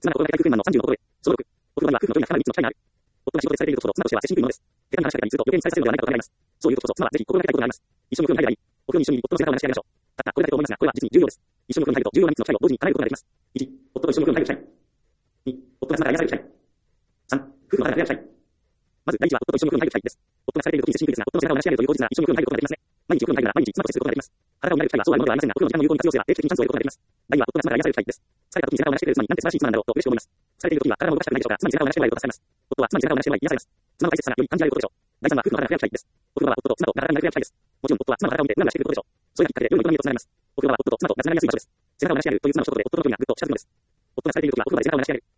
妻が心がけた空間の30のところへ。小6。夫の場合は夫婦の距離がかなり密の機会がある。夫が仕事でされていることと妻としては接しにくいものです。手紙が話したりずっと余計に伝えさせるのではないかと考えます。そういう時こそ妻はぜひ心がけたいことがあります。一緒にお風呂に入ればいい。お風呂に一緒に夫の背中を流してやりましょう。たったこれだけと思いますが、これは実に重要です。一緒にお風呂に入ると重要な3つの機会を同時に叶えることができます。1、夫と一緒にお風呂に入る機会。2、夫が妻から癒される機会。3、夫婦の肌が触れ合う機会。まず第一は夫と一緒にお風呂に入る機会です。夫がされている時に接しにくいですが、夫の背中を流し上げるという口実なら一緒にお風呂に入ることができますね。毎日お風呂に入るなら毎日妻と接することができます。裸を見られる機会はそうあるものではありませんが、お風呂の時間の有効に活用すれば定期的にチャンスを得ることができます。第二は夫が妻から癒される機会です。疲れた時に背中を流してくれる妻になんて素晴らしい妻なんだろうと嬉しく思います。疲れている時には体も動かしたくないでしょうか。妻に背中を流してもらえると助かります。夫は妻に背中を流してもらい癒されます。妻の大切さがより感じられることでしょう。第三は夫婦の肌が触れ合う機会です。お風呂場は夫と妻と体が触れ合う機会です。もちろん夫は妻の肌を見てうらうらしてくることでしょう。それがきっかけで良い営みへとつながります。お風呂場は夫と妻とつながりやすい場所です。背中を流し上げるという妻の一言で夫との距離がぐっと近づくのです。夫が疲れている時はお風呂場で背中を流し上げる。